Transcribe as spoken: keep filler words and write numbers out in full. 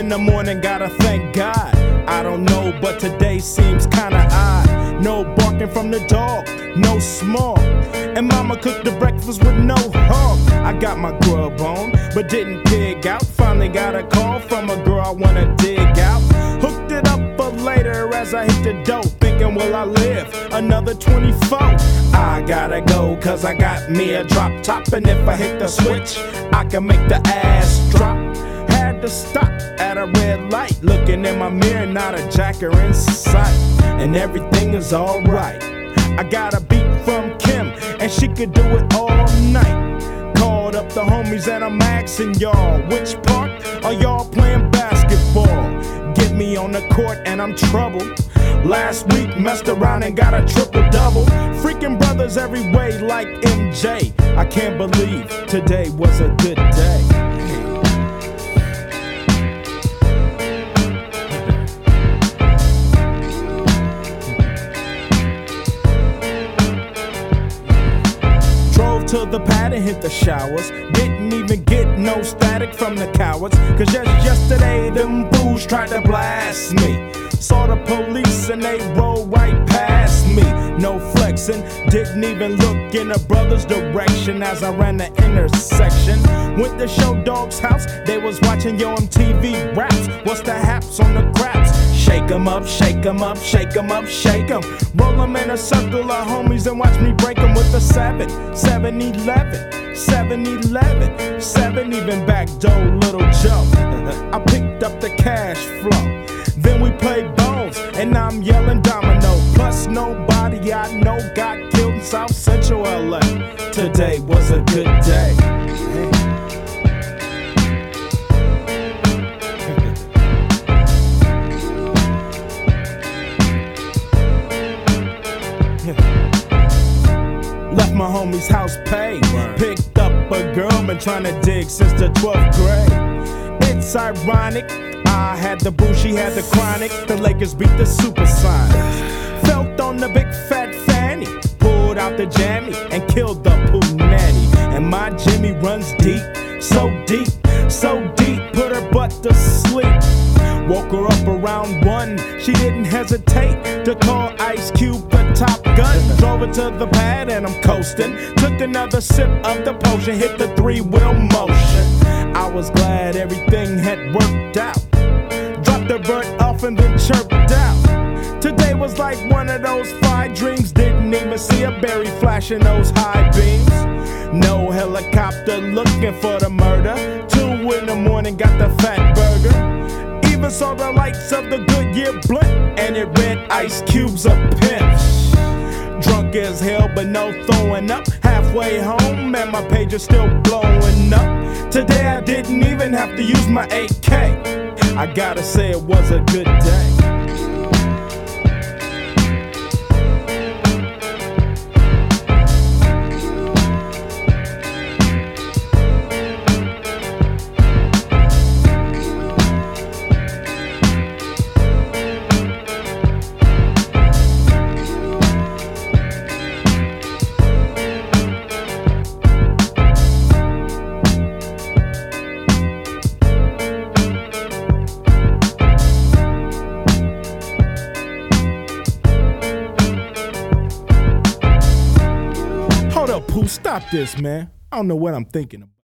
in the morning, gotta thank God. I don't know, but today seems kinda odd. No barking from the dog, no small. And mama cooked the breakfast with no hog. I got my grub on, but didn't pig out. Finally got a call from a girl I wanna dig out. Hooked it up for later as I hit the dough. Thinking, will I live another twenty-four? I gotta go, cause I got me a drop top. And if I hit the switch, I can make the ass drop. Had to stop at a red light. Looking in my mirror, not a jacker in sight. And everything is alright. I got a beat from Kim, and she could do it all night. Called up the homies and I'm asking y'all, which part are y'all playing basketball? Get me on the court and I'm troubled. Last week messed around and got a triple-double. Freaking brothers every way like M J. I can't believe today was a good day. To the pad and hit the showers. Didn't even get no static from the cowards. Cause just yesterday them fools tried to blast me. Saw the police and they rolled right past me. No flexing, didn't even look in a brother's direction as I ran the intersection. Went to Show Dog's house, they was watching Yo M T V raps. What's the haps on the craps? Shake 'em up, shake 'em up, shake 'em up, shake 'em. Roll 'em in a circle of homies and watch me break 'em with a seven, seven eleven, seven eleven, seven even back door Little Joe. I picked up the cash flow. Then we played bones, and I'm yelling domino. Plus nobody I know got killed in South Central L A. Today was a good day. Left my homie's house paid. Picked up a girl, been trying to dig since the twelfth grade. It's ironic, I had the boo, she had the chronic. The Lakers beat the Supersonics. Felt on the big fat fanny. Pulled out the jammy and killed the poo nanny. And my Jimmy runs deep, so deep, so deep. Put her butt to sleep. Woke her up around one. She didn't hesitate to call Ice Cube the Top Gun. Drove her to the pad and I'm coasting. Took another sip of the potion, hit the three-wheel motion. I was glad everything had worked out. Dropped the bird off and then chirped out. Today was like one of those fire dreams. Didn't even see a berry flashing those high beams. No helicopter looking for the murder. Two in the morning, got the fat burger. Even saw the lights of the Goodyear blimp, and it read Ice Cube's a pimp. Drunk as hell, but no throwing up. Halfway home, and my page is still blowing up. Today I didn't even have to use my A K. I gotta say it was a good day. Hold up, Pooh, stop this, man. I don't know what I'm thinking about.